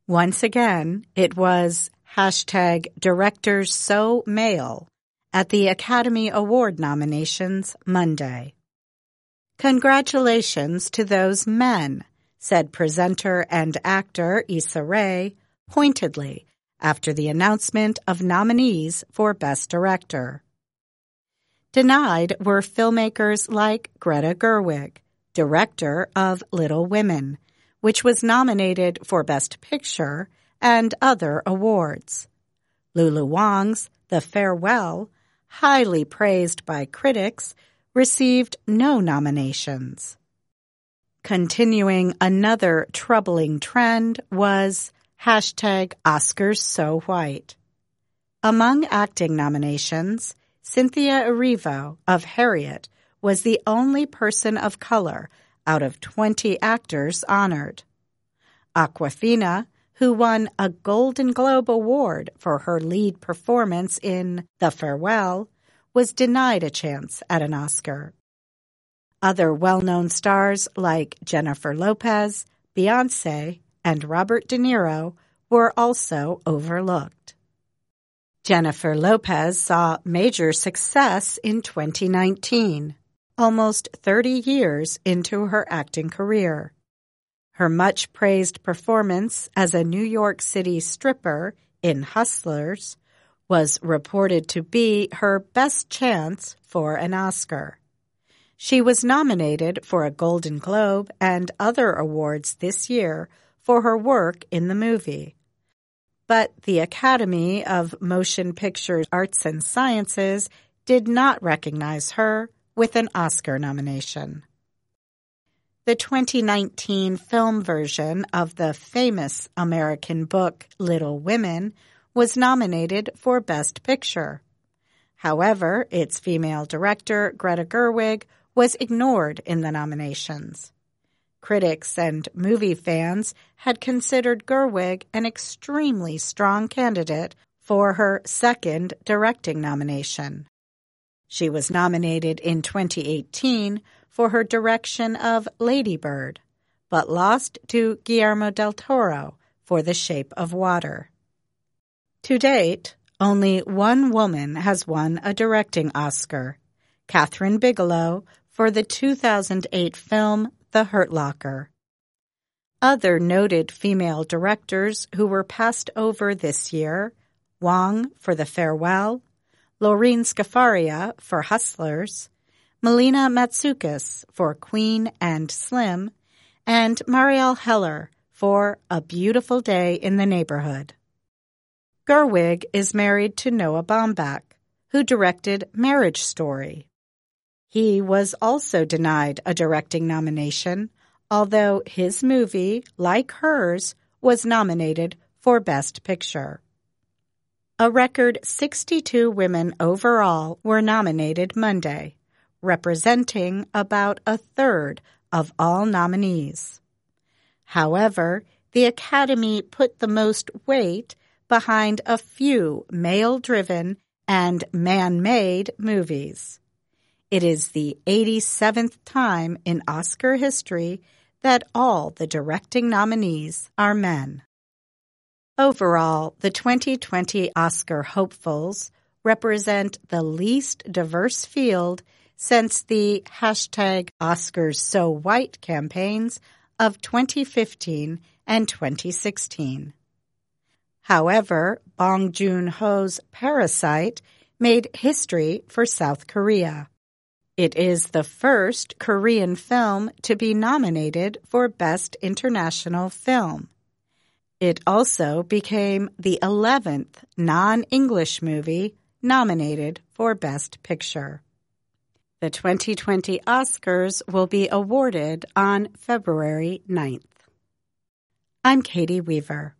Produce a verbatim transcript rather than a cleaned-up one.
Once again, it was hashtag directors so male at the Academy Award nominations Monday. "Congratulations to those men," said presenter and actor Issa Rae pointedly after the announcement of nominees for Best Director. Denied were filmmakers like Greta Gerwig, director of Little Women, which was nominated for Best Picture and other awards. Lulu Wang's The Farewell, highly praised by critics, received no nominations. Continuing another troubling trend was hashtag Oscars so white. Among acting nominations, Cynthia Erivo of Harriet was the only person of color out of twenty actors honored. Awkwafina, who won a Golden Globe Award for her lead performance in The Farewell, was denied a chance at an Oscar. Other well-known stars like Jennifer Lopez, Beyoncé, and Robert De Niro were also overlooked. Jennifer Lopez saw major success in twenty nineteen, almost thirty years into her acting career. Her much-praised performance as a New York City stripper in Hustlers was reported to be her best chance for an Oscar. She was nominated for a Golden Globe and other awards this year for her work in the movie. But the Academy of Motion Picture Arts and Sciences did not recognize her with an Oscar nomination. The twenty nineteen film version of the famous American book Little Women was nominated for Best Picture. However, its female director, Greta Gerwig, was ignored in the nominations. Critics and movie fans had considered Gerwig an extremely strong candidate for her second directing nomination. She was nominated in twenty eighteen for her direction of Lady Bird, but lost to Guillermo del Toro for The Shape of Water. To date, only one woman has won a directing Oscar, Kathryn Bigelow, for the two thousand eight film The Hurt Locker. Other noted female directors who were passed over this year, Wong for The Farewell, Lorene Scafaria for Hustlers, Melina Matsoukas for Queen and Slim, and Marielle Heller for A Beautiful Day in the Neighborhood. Gerwig is married to Noah Baumbach, who directed Marriage Story. He was also denied a directing nomination, although his movie, like hers, was nominated for Best Picture. A record sixty-two women overall were nominated Monday, representing about a third of all nominees. However, the Academy put the most weight behind a few male-driven and man-made movies. It is the eighty-seventh time in Oscar history that all the directing nominees are men. Overall, the twenty twenty Oscar hopefuls represent the least diverse field since the hashtag Oscars so white campaigns of twenty fifteen and twenty sixteen. However, Bong Joon-ho's Parasite made history for South Korea. It is the first Korean film to be nominated for Best International Film. It also became the eleventh non-English movie nominated for Best Picture. The twenty twenty Oscars will be awarded on February ninth. I'm Katie Weaver.